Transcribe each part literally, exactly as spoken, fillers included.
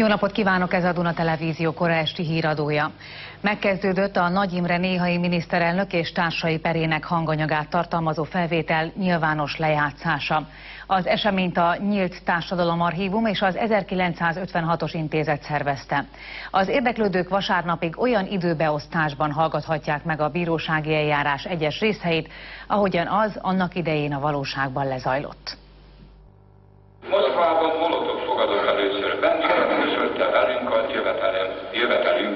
Jó napot kívánok, ez a Duna Televízió kora esti híradója. Megkezdődött a Nagy Imre néhai miniszterelnök és társai perének hanganyagát tartalmazó felvétel nyilvános lejátszása. Az eseményt a Nyílt Társadalomarchívum és az ezerkilencszázötvenhatos intézet szervezte. Az érdeklődők vasárnapig olyan időbeosztásban hallgathatják meg a bírósági eljárás egyes részeit, ahogyan az annak idején a valóságban lezajlott. Moszkvában Molotov fogadott először bennünket, közölte velünk a jövetelünk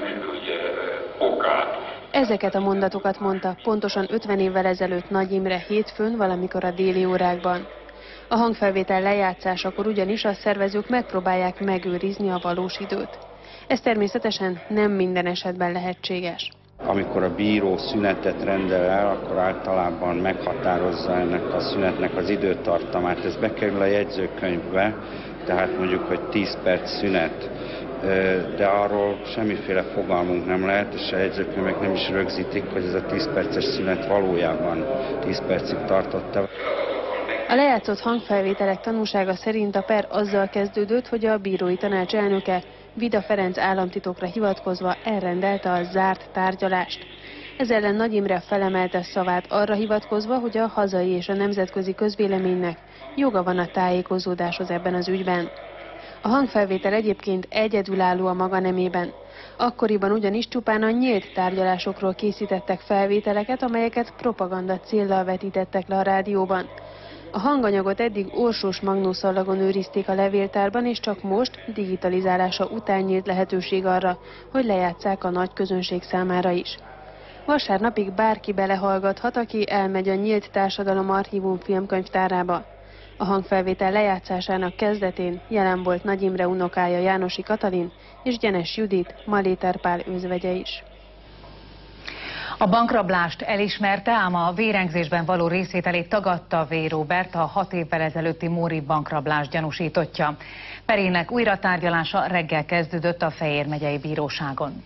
okát. Ezeket a mondatokat mondta pontosan ötven évvel ezelőtt Nagy Imre hétfőn, valamikor a déli órákban. A hangfelvétel lejátszásakor ugyanis a szervezők megpróbálják megőrizni a valós időt. Ez természetesen nem minden esetben lehetséges. Amikor a bíró szünetet rendel el, akkor általában meghatározza ennek a szünetnek az időtartamát. Ez bekerül a jegyzőkönyvbe, tehát mondjuk, hogy tíz perc szünet, de arról semmiféle fogalmunk nem lehet, és a jegyzőkönyvek nem is rögzítik, hogy ez a tíz perces szünet valójában tíz percig tartott-e. A lejátszott hangfelvételek tanúsága szerint a per azzal kezdődött, hogy a bírói tanács elnöke Vida Ferenc államtitokra hivatkozva elrendelte a zárt tárgyalást. Ez ellen Nagy Imre felemelte szavát arra hivatkozva, hogy a hazai és a nemzetközi közvéleménynek joga van a tájékozódáshoz ebben az ügyben. A hangfelvétel egyébként egyedülálló a maga nemében. Akkoriban ugyanis csupán a nyílt tárgyalásokról készítettek felvételeket, amelyeket propaganda céllal vetítettek le a rádióban. A hanganyagot eddig orsós magnószallagon őrizték a levéltárban, és csak most, digitalizálása után nyílt lehetőség arra, hogy lejátsszák a nagy közönség számára is. Vasárnapig bárki belehallgathat, aki elmegy a Nyílt Társadalomarchívum filmkönyvtárába. A hangfelvétel lejátszásának kezdetén jelen volt Nagy Imre unokája Jánosi Katalin és Gyenes Judit, Maléter Pál özvegye is. A bankrablást elismerte, ám a vérengzésben való részvételét tagadta V. Róbert, a hat évvel ezelőtti Móri bankrablás gyanúsítottja. Perének újratárgyalása reggel kezdődött a Fejér megyei bíróságon.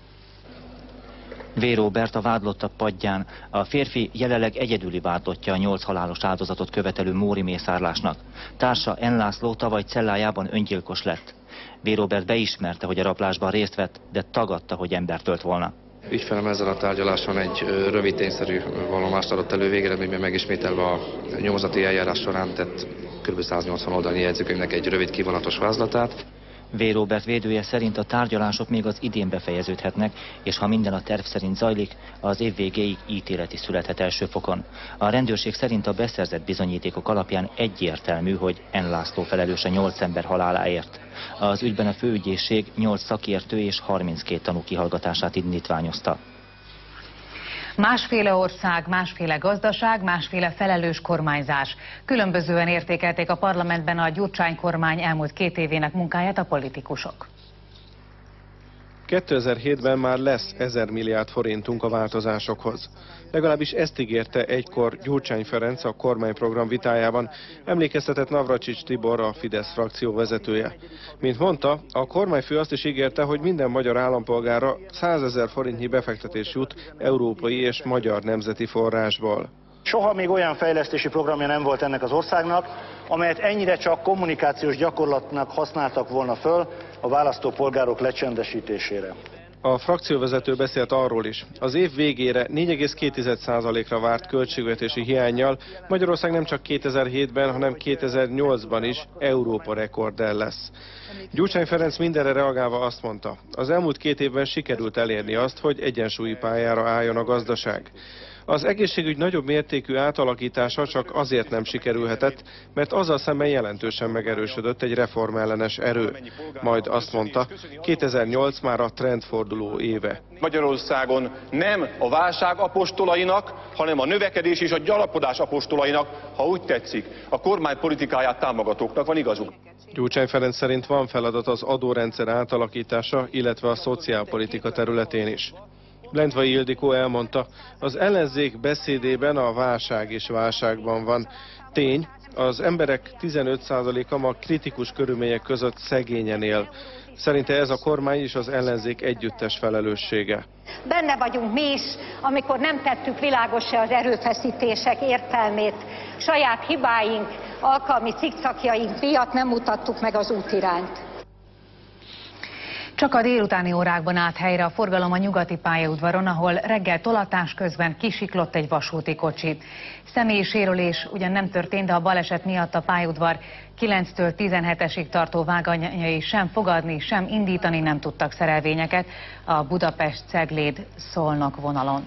V. Róbert a vádlottak padján. A férfi jelenleg egyedüli vádlottja a nyolc halálos áldozatot követelő móri mészárlásnak. Társa N. László tavaly cellájában öngyilkos lett. V. Róbert beismerte, hogy a rablásban részt vett, de tagadta, hogy embert ölt volna. Ügyfelem ezzel a tárgyaláson egy rövid tényszerű vallomást adott elő, végeredményben megismételve a nyomozati eljárás során tett kb. száznyolcvan oldalnyi jegyzőkönyvnek egy rövid kivonatos vázlatát. V. Róbert védője szerint a tárgyalások még az idén befejeződhetnek, és ha minden a terv szerint zajlik, az év végéig ítélet is születhet első fokon. A rendőrség szerint a beszerzett bizonyítékok alapján egyértelmű, hogy N. László felelős a nyolc ember haláláért. Az ügyben a főügyészség nyolc szakértő és harminckét tanú kihallgatását indítványozta. Másféle ország, másféle gazdaság, másféle felelős kormányzás. Különbözően értékelték a parlamentben a Gyurcsány kormány elmúlt két évének munkáját a politikusok. kétezer-hétben már lesz ezer milliárd forintunk a változásokhoz. Legalábbis ezt ígérte egykor Gyurcsány Ferenc a kormányprogram vitájában, emlékeztetett Navracsics Tibor, a Fidesz frakció vezetője. Mint mondta, a kormányfő azt is ígérte, hogy minden magyar állampolgára százezer forintnyi befektetés jut európai és magyar nemzeti forrásból. Soha még olyan fejlesztési programja nem volt ennek az országnak, amelyet ennyire csak kommunikációs gyakorlatnak használtak volna föl a választópolgárok lecsendesítésére. A frakcióvezető beszélt arról is, az év végére négy egész két százalékra várt költségvetési hiánnyal Magyarország nem csak kétezer-hétben, hanem kétezer-nyolcban is Európa rekordder lesz. Gyurcsány Ferenc mindenre reagálva azt mondta, az elmúlt két évben sikerült elérni azt, hogy egyensúlyi pályára álljon a gazdaság. Az egészségügy nagyobb mértékű átalakítása csak azért nem sikerülhetett, mert azzal szemben jelentősen megerősödött egy reformellenes erő. Majd azt mondta, kétezer-nyolc már a trendforduló éve. Magyarországon nem a válság apostolainak, hanem a növekedés és a gyarapodás apostolainak, ha úgy tetszik, a kormány politikáját támogatóknak van igazuk. Gyurcsány Ferenc szerint van feladat az adórendszer átalakítása, illetve a szociálpolitika területén is. Lendvai Ildikó elmondta, az ellenzék beszédében a válság is válságban van. Tény, az emberek tizenöt százaléka ma kritikus körülmények között szegényen él. Szerinte ez a kormány és az ellenzék együttes felelőssége. Benne vagyunk mi is, amikor nem tettük világossá az erőfeszítések értelmét. Saját hibáink, alkalmi cikcakjaink miatt nem mutattuk meg az útirányt. Csak a délutáni órákban állt helyre a forgalom a nyugati pályaudvaron, ahol reggel tolatás közben kisiklott egy vasúti kocsi. Személyi sérülés ugyan nem történt, de a baleset miatt a pályaudvar kilenctől tizenhetesig tartó vágányai sem fogadni, sem indítani nem tudtak szerelvényeket a Budapest-Cegléd-Szolnok vonalon.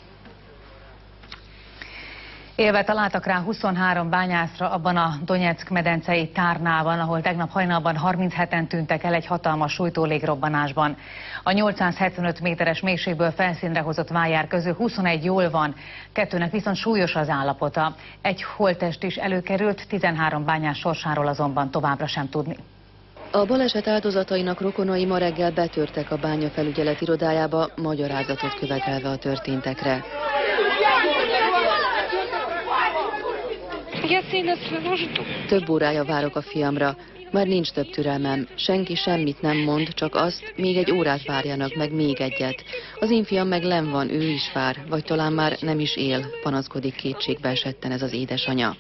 Élve találtak rá huszonhárom bányászra abban a Donyeck medencei Tárnában, ahol tegnap hajnalban harmincheten tűntek el egy hatalmas sújtó légrobbanásban. A nyolcszázhetvenöt méteres mélységből felszínre hozott vájár közül huszonegy jól van, kettőnek viszont súlyos az állapota. Egy holttest is előkerült, tizenhárom bányás sorsáról azonban továbbra sem tudni. A baleset áldozatainak rokonai ma reggel betörtek a bányafelügyelet irodájába, magyarázatot követelve a történtekre. Több órája várok a fiamra. Már nincs több türelmem. Senki semmit nem mond, csak azt, még egy órát várjanak, meg még egyet. Az én fiam meg lenn van, ő is vár, vagy talán már nem is él, panaszkodik kétségbe esetten ez az édesanya.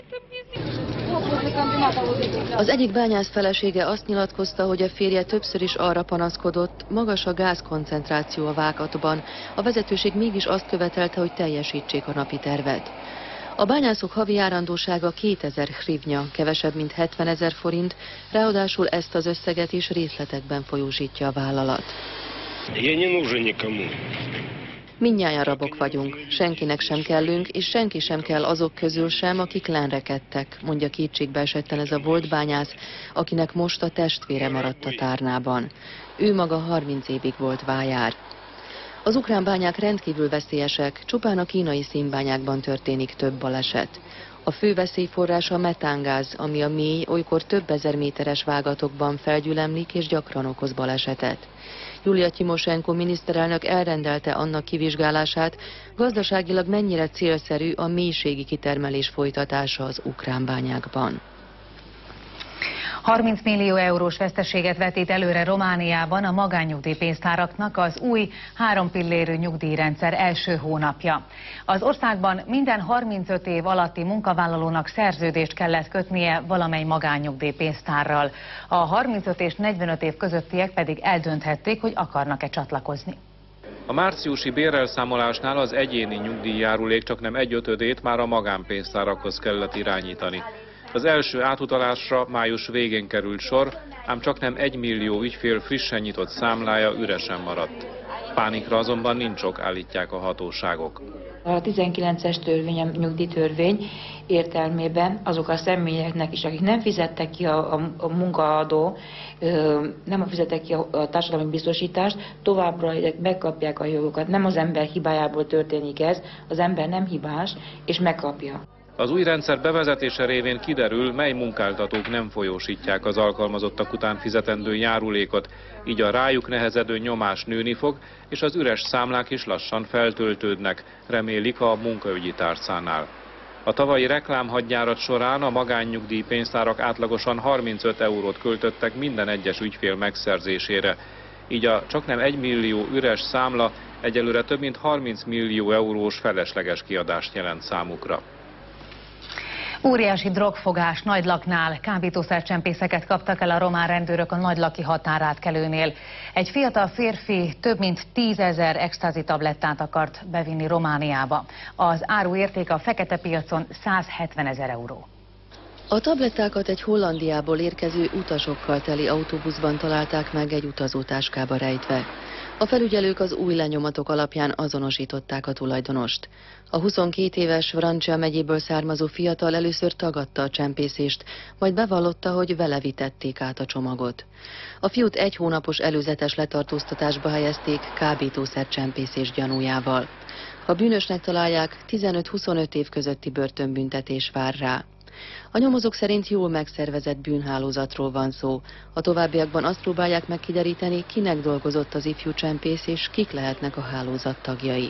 Az egyik bányász felesége azt nyilatkozta, hogy a férje többször is arra panaszkodott, magas a gázkoncentráció a vágatban. A vezetőség mégis azt követelte, hogy teljesítsék a napi tervet. A bányászok havi járandósága kétezer hrivnya, kevesebb mint hetvenezer forint, ráadásul ezt az összeget is részletekben folyósítja a vállalat. Mindnyájan rabok vagyunk, senkinek sem kellünk, és senki sem kell azok közül sem, akik lenrekedtek, mondja kétségbe esetten ez a volt bányász, akinek most a testvére maradt a Tárnában. Ő maga harminc évig volt vájár. Az ukrán bányák rendkívül veszélyesek, csupán a kínai szénbányákban történik több baleset. A fő veszélyforrás a metángáz, ami a mély, olykor több ezer méteres vágatokban felgyülemlik és gyakran okoz balesetet. Julia Tymosenko miniszterelnök elrendelte annak kivizsgálását, gazdaságilag mennyire célszerű a mélységi kitermelés folytatása az ukrán bányákban. harminc millió eurós veszteséget vetít előre Romániában a magánnyugdíjpénztáraknak az új három pillérű nyugdíjrendszer első hónapja. Az országban minden harmincöt év alatti munkavállalónak szerződést kellett kötnie valamely magánnyugdíjpénztárral. A harmincöt és negyvenöt év közöttiek pedig eldönthették, hogy akarnak-e csatlakozni. A márciusi bérelszámolásnál az egyéni nyugdíjjárulék csaknem egy ötödét már a magánpénztárakhoz kellett irányítani. Az első átutalásra május végén került sor, ám csaknem egy millió ügyfél frissen nyitott számlája üresen maradt. Pánikra azonban nincs ok, állítják a hatóságok. A tizenkilences törvény, a nyugdíjtörvény értelmében azok a személyeknek is, akik nem fizettek ki a, a, a munkaadó, nem fizettek ki a, a társadalmi biztosítást, továbbra megkapják a jogokat. Nem az ember hibájából történik ez, az ember nem hibás, és megkapja. Az új rendszer bevezetése révén kiderül, mely munkáltatók nem folyósítják az alkalmazottak után fizetendő járulékot, így a rájuk nehezedő nyomás nőni fog, és az üres számlák is lassan feltöltődnek, remélik a munkaügyi tárcánál. A tavalyi reklámhadjárat során a magánnyugdíjpénztárak átlagosan harmincöt eurót költöttek minden egyes ügyfél megszerzésére, így a csaknem egy millió üres számla egyelőre több mint harminc millió eurós felesleges kiadást jelent számukra. Óriási drogfogás Nagylaknál, kábítószercsempészeket kaptak el a román rendőrök a nagylaki határátkelőnél. Egy fiatal férfi több mint tízezer extázi tablettát akart bevinni Romániába. Az áru értéke a fekete piacon százhetvenezer euró. A tablettákat egy Hollandiából érkező utasokkal teli autóbuszban találták meg egy utazótáskába rejtve. A felügyelők az új lenyomatok alapján azonosították a tulajdonost. A huszonkét éves Vrancsia megyéből származó fiatal először tagadta a csempészést, majd bevallotta, hogy vele vitették át a csomagot. A fiút egy hónapos előzetes letartóztatásba helyezték kábítószercsempészés gyanújával. Ha bűnösnek találják, tizenöt-huszonöt év közötti börtönbüntetés vár rá. A nyomozók szerint jól megszervezett bűnhálózatról van szó. A továbbiakban azt próbálják meg kideríteni, kinek dolgozott az ifjú csempész és kik lehetnek a hálózat tagjai.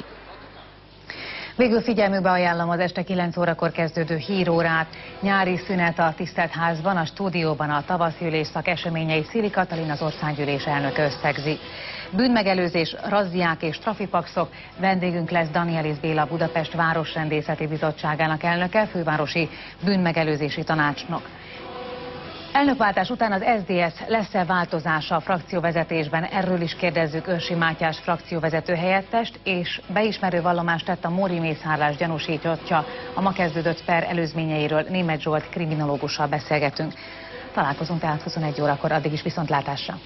Végül figyelmükbe ajánlom az este kilenc órakor kezdődő hírórát. Nyári szünet a tisztelt házban, a stúdióban a tavaszi ülésszak eseményeit Szili Katalin, az országgyűlés elnöke összegzi. Bűnmegelőzés, razziák és trafipaxok. Vendégünk lesz Danielis Béla, Budapest Városrendészeti Bizottságának elnöke, fővárosi bűnmegelőzési tanácsnok. Elnökváltás után az es zé dé es lesz-e változása a frakcióvezetésben? Erről is kérdezzük Őrsi Mátyás frakcióvezető helyettest, és beismerő vallomást tett a Móri mészárlás gyanúsítottja. A ma kezdődött per előzményeiről Németh Zsolt kriminológussal beszélgetünk. Találkozunk tehát huszonegy órakor, addig is viszontlátásra!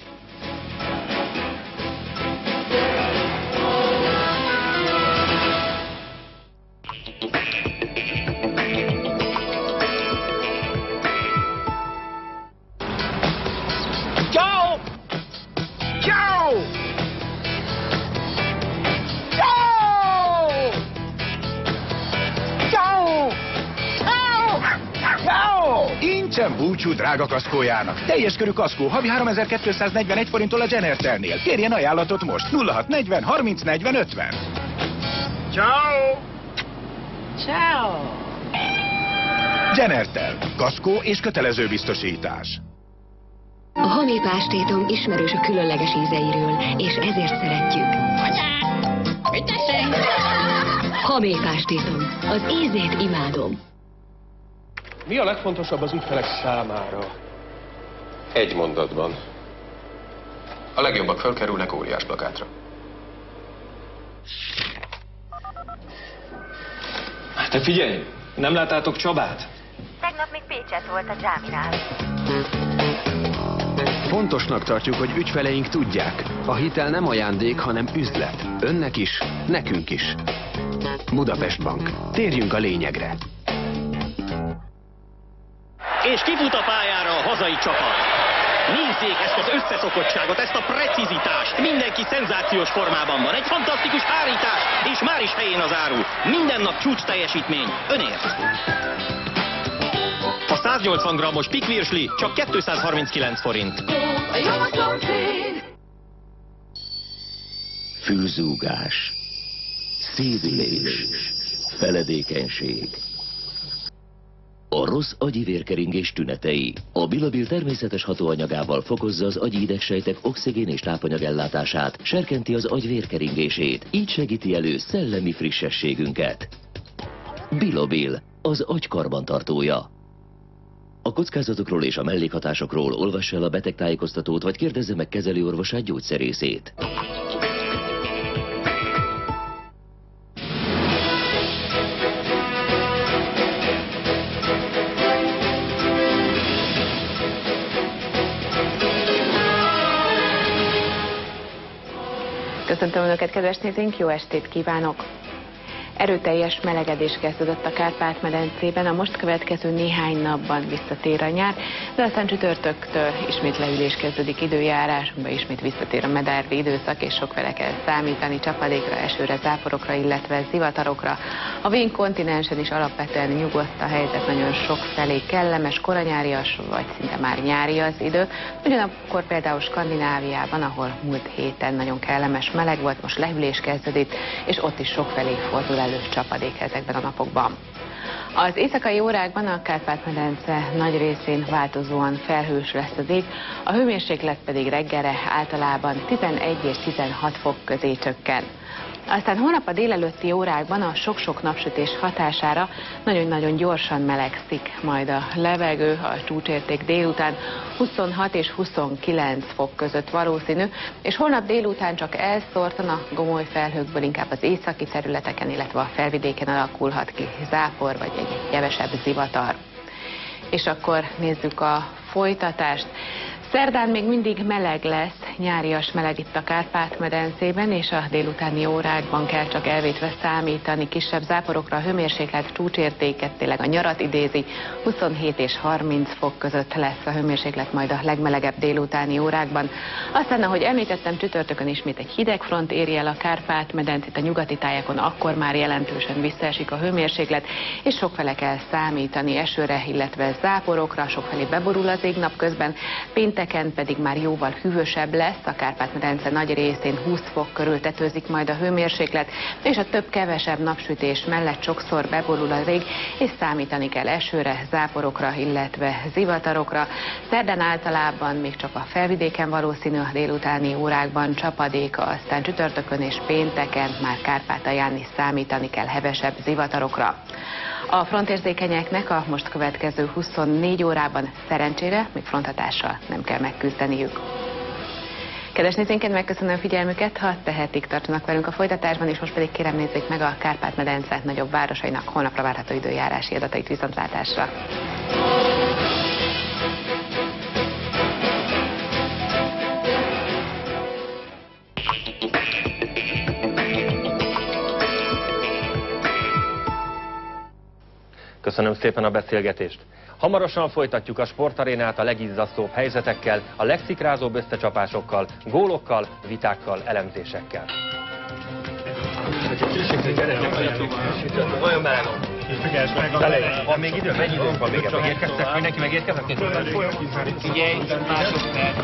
Incsen búcsú drága kaszkójának. Teljes körű kaszkó, havi háromezer-kétszáznegyvenegy forinttól a Genertelnél. Kérjen ajánlatot most. nulla hat negyven harminc negyven ötven. Ciao! Ciao! Genertel. Kaszkó és kötelező biztosítás. A hamépástétom ismerős a különleges ízeiről, és ezért szeretjük. Mit tessék? Hamépástétom. Az ízét imádom. Mi a legfontosabb az ügyfelek számára? Egy mondatban. A legjobbak fölkerülnek óriás plakátra. Te figyelj! Nem láttátok Csabát? Tegnap még Pécset volt a Dzsáminál. Fontosnak tartjuk, hogy ügyfeleink tudják. A hitel nem ajándék, hanem üzlet. Önnek is, nekünk is. Budapest Bank. Térjünk a lényegre. És kifut a pályára a hazai csapat. Nézzék ezt az összeszokottságot, ezt a precizitást. Mindenki szenzációs formában van. Egy fantasztikus hárítás, és már is helyén az áru. Minden nap csúcs teljesítmény. Önért. A száznyolcvan grammos pikvirsli csak kétszázharminckilenc forint. Fülzúgás, szívülés, feledékenység. A rossz agyi vérkeringés tünetei. A Bilabil természetes hatóanyagával fokozza az agyi idegsejtek oxigén és tápanyag ellátását, serkenti az agy vérkeringését, így segíti elő szellemi frissességünket. Bilabil, az agy karbantartója. A kockázatokról és a mellékhatásokról olvassa el a betegtájékoztatót, vagy kérdezze meg kezelőorvosát, gyógyszerészét. Köszöntöm Önöket, kedves nézőink, jó estét kívánok! Erőteljes melegedés kezdődött a Kárpát-medencében, a most következő néhány napban visszatér a nyár, de aztán csütörtöktől ismét leülés kezdődik időjárásunkba, ismét visszatér a medárvi időszak, és sokfele kell számítani csapadékra, esőre, záporokra, illetve zivatarokra. A vén kontinensen is alapvetően nyugodt a helyzet, nagyon sokfelé kellemes, koranyárias, vagy szinte már nyári az idő. Ugyanakkor például Skandináviában, ahol múlt héten nagyon kellemes meleg volt, most leülés kezdődik, és ott is sokfelé fordul elő csapadék ezekben a napokban. Az éjszakai órákban a Kárpát-medence nagy részén változóan felhős lesz az ég, a hőmérséklet pedig reggelre általában tizenegy és tizenhat fok közé csökken. Aztán holnap a délelőtti órákban a sok-sok napsütés hatására nagyon-nagyon gyorsan melegszik majd a levegő, a csúcsérték délután huszonhat és huszonkilenc fok között valószínű, és holnap délután csak elszórtan a gomoly felhőkből inkább az északi területeken, illetve a felvidéken alakulhat ki zápor vagy egy kevesebb zivatar. És akkor nézzük a folytatást. Szerdán még mindig meleg lesz, nyárias meleg itt a Kárpát-medencében, és a délutáni órákban kell csak elvétve számítani kisebb záporokra. A hőmérséklet csúcsértéket tényleg a nyarat idézi, huszonhét és harminc fok között lesz a hőmérséklet majd a legmelegebb délutáni órákban. Aztán, ahogy említettem, csütörtökön ismét egy hidegfront éri el a Kárpát-medencét, a nyugati tájakon akkor már jelentősen visszaesik a hőmérséklet, és sokfele kell számítani esőre, illetve záporokra, sokfelé beborul az ég napközben. Pénteken pedig már jóval hűvösebb lesz, a Kárpát-medence nagy részén húsz fok körül tetőzik majd a hőmérséklet, és a több-kevesebb napsütés mellett sokszor beborul az ég, és számítani kell esőre, záporokra, illetve zivatarokra. Szerdán általában még csak a felvidéken valószínű, a délutáni órákban csapadéka, aztán csütörtökön és pénteken már Kárpátalján is számítani kell hevesebb zivatarokra. A frontérzékenyeknek a most következő huszonnégy órában szerencsére még fronthatással nem kell megküzdeniük. Kedves nézőinket, megköszönöm figyelmüket, ha tehetik, tartanak velünk a folytatásban, és most pedig kérem nézzék meg a Kárpát-medence nagyobb városainak holnapra várható időjárási adatait viszontlátásra. Köszönöm szépen a beszélgetést. Hamarosan folytatjuk a sportarénát a legizzasztóbb helyzetekkel, a legszikrázóbb összecsapásokkal, gólokkal, vitákkal, elemzésekkel. Olyan bele van. Van még idő? Mennyi időnk van még? Megérkeztek? Mindenki megérkezett? Figyelj, másodperc.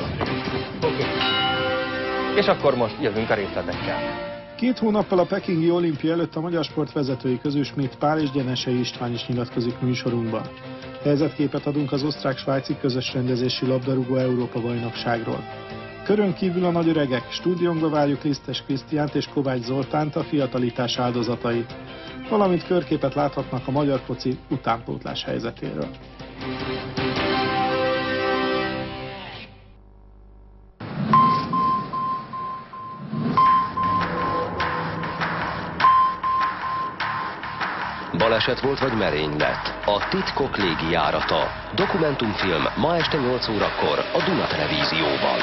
És akkor most jövünk a részletekkel. Két hónappal a pekingi olimpia előtt a magyar sport vezetői közül Schmidt Pál és Gyenesei István is nyilatkozik műsorunkban. Helyzetképet adunk az osztrák-svájci közös rendezési labdarúgó Európa-bajnokságról. Körön kívül a nagyöregek, stúdiónkba várjuk Lisztes Krisztiánt és Kovács Zoltánt, a fiatalítás áldozatait. Valamint körképet láthatnak a magyar foci utánpótlás helyzetéről. Baleset volt vagy merénylet? A titkok légijárata. Dokumentumfilm ma este nyolc órakor a Duna Televízióban.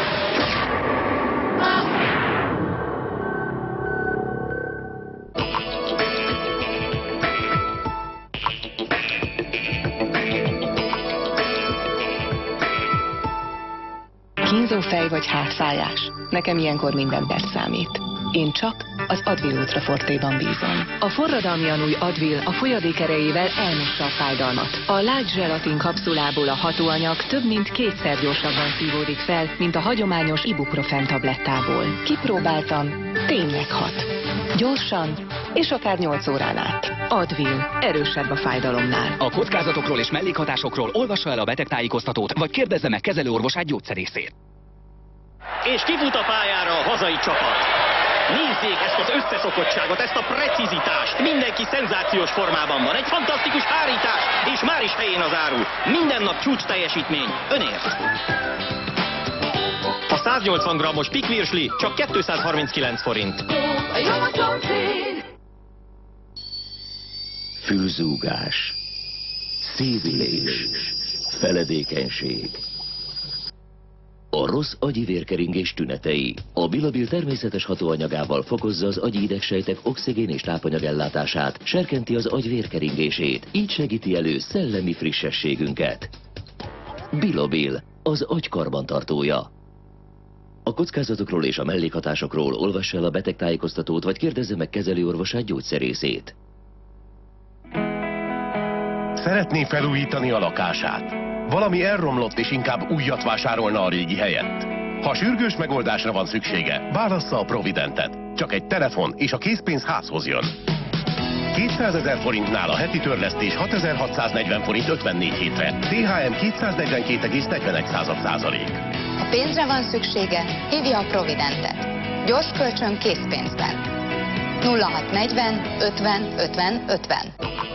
Kínzó fej vagy hátfájás. Nekem ilyenkor minden perc számít. Én csak az Advil Ultra Fortéban bízom. A forradalmian új Advil a folyadék erejével elmossa a fájdalmat. A lágy zselatin kapszulából a hatóanyag több mint kétszer gyorsabban szívódik fel, mint a hagyományos ibuprofen tablettából. Kipróbáltam, tényleg hat. Gyorsan, és akár nyolc órán át. Advil, erősebb a fájdalomnál. A kockázatokról és mellékhatásokról olvassa el a betegtájékoztatót, vagy kérdezze meg kezelőorvosát, gyógyszerészét. És kifut a pályára a hazai csapat. Nézzék ezt az összeszokottságot, ezt a precizitást. Mindenki szenzációs formában van. Egy fantasztikus hárítás, és már is helyén az áru. Minden nap csúcs teljesítmény. Önért. A száznyolcvan grammos pikvirsli csak kétszázharminckilenc forint. Fülzúgás, szívülés, feledékenység. A rossz agyi vérkeringés tünetei. A Bilabil természetes hatóanyagával fokozza az agyi idegsejtek oxigén és tápanyag ellátását, serkenti az agy vérkeringését, így segíti elő szellemi frissességünket. Bilabil, az agy karbantartója. A kockázatokról és a mellékhatásokról olvassa el a betegtájékoztatót, vagy kérdezze meg kezelőorvosát, gyógyszerészét. Szeretné felújítani a lakását? Valami elromlott és inkább újat vásárolna a régi helyett? Ha sürgős megoldásra van szüksége, válassza a Providentet. Csak egy telefon és a készpénz házhoz jön. kétszázezer forintnál a heti törlesztés hatezer-hatszáznegyven forint ötvennégy hétre. té há em kétszáznegyvenkét egész negyvenegy százalék. Ha pénzre van szüksége, hívja a Providentet. Gyors kölcsön készpénzben. nulla hat negyven ötven ötven ötven.